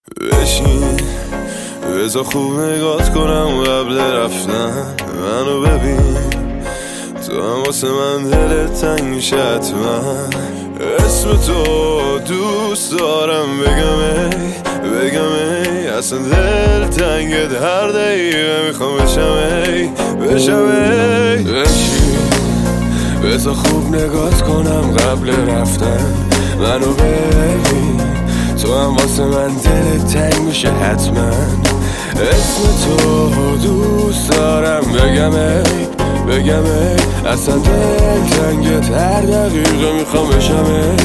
بشین بذار خوب نگات کنم قبل رفتن. منو ببین تو هم واسه من دلت تنگ میشه حتما. اسم تو دوست دارم بگم ای اصلا دل تنگت هر دقیقه میخوام بشم ای. بشین بذار خوب نگات کنم قبل رفتن. منو ببین تو هم واسه من دلت تنگ میشه حتما. اسم تو دوست دارم بگم ای اصلا دل تنگت هر دقیقه میخوام بشم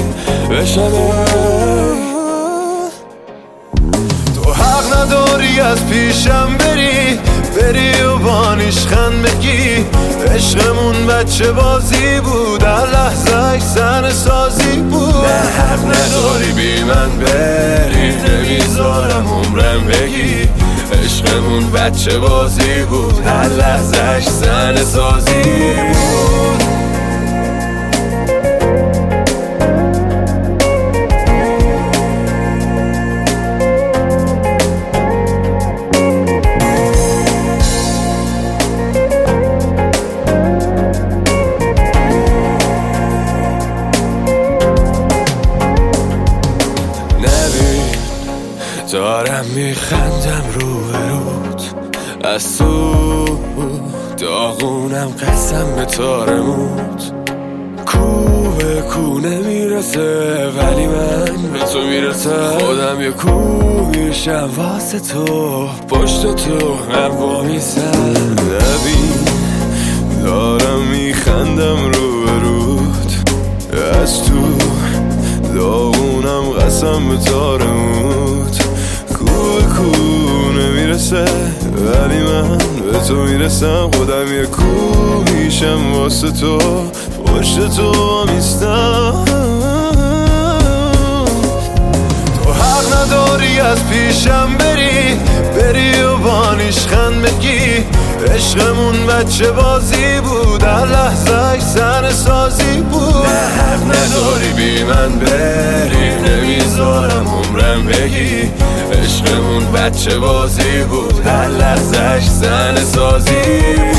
ای. تو حق نداری از پیشم بری و بانیشخند بگی عشقمون بچه بازی بود، هر لحظه سن سازی بود. نه حق نداری بی من بری، نمیذارم عمرم بگی عشقمون بچه بازی بود، هر لحظه سن سازی بود. دارم میخندم روبروت، از تو داغونم قسم به تارموت. کو به کو نمیرسه ولی من به تو میرسم. خودم یه کو میشم واسه تو، پشت تو هم وامیسم. نبین دارم میخندم روبروت، از تو داغونم قسم به تارموت. کو نمیرسه ولی من به تو میرسم. خودم یه کو میشم واسه تو، پشت تو میستم. تو حق نداری از پیشم بری و بانیشخند بگی عشقمون بچه بازی بود، هر لحظه سن سازی بود. نه حق نداری بی من بری، نمیذارم عمرم بگی عشقمون بچه بازی بود، هر لحظه سن سازی بود.